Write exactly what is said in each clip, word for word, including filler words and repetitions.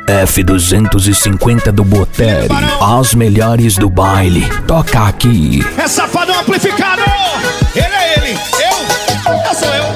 F duzentos e cinquenta do Botelli, as melhores do baile. Toca aqui. É Safadão amplificado. Ele é ele, eu, eu sou eu.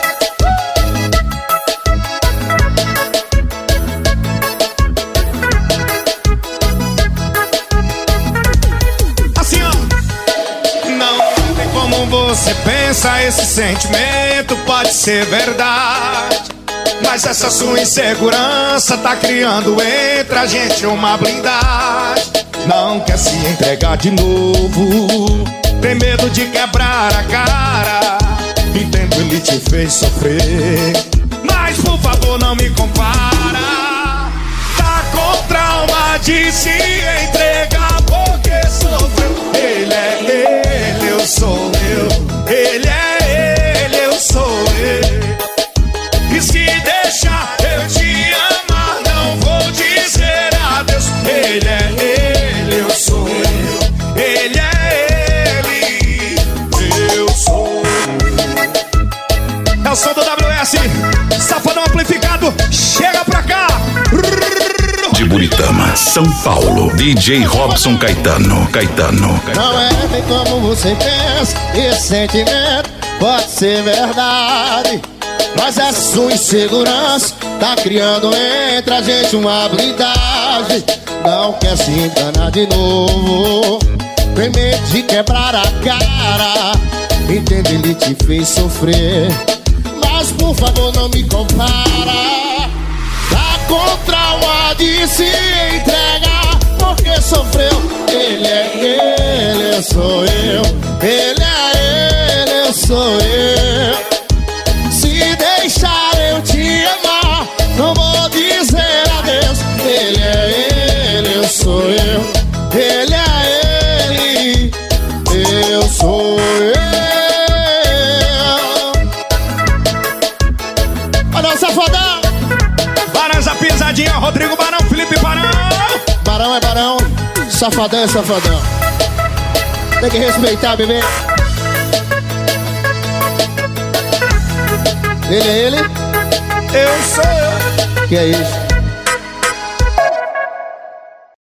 Assim ó. Não tem como você pensa, esse sentimento pode ser verdade, mas essa sua insegurança tá criando entre a gente uma blindagem. Não quer se entregar de novo, tem medo de quebrar a cara. Entendo, ele te fez sofrer, mas por favor não me compara. Tá com trauma de se entregar porque sofreu. Ele é ele, eu sou eu. Ele é ele, eu sou eu. E se deixar eu te amar, não vou dizer adeus. Ele é ele, eu sou eu. Ele é ele, eu sou eu. É o som do W S, Safadão amplificado, chega pra cá. De Buritama, São Paulo, D J Robson Caetano, Caetano. Não é bem como você pensa, esse sentimento pode ser verdade, mas essa sua insegurança tá criando entre a gente uma blindagem. Não quer se enganar de novo, tem medo de quebrar a cara. Entende, ele te fez sofrer, mas por favor não me compara. Tá com trauma de se entregar porque sofreu. Ele é ele, eu sou eu. Ele é ele, eu sou eu. Se deixar eu te amar, não vou dizer adeus. Ele é ele, eu sou eu. Ele é ele, eu sou eu. Olha o Safadão. Barões a pisadinha, Rodrigo Barão, Felipe Barão. Barão é barão, Safadão é safadão. Tem que respeitar, bebê. Ele é ele, Eu sou eu. que é isso?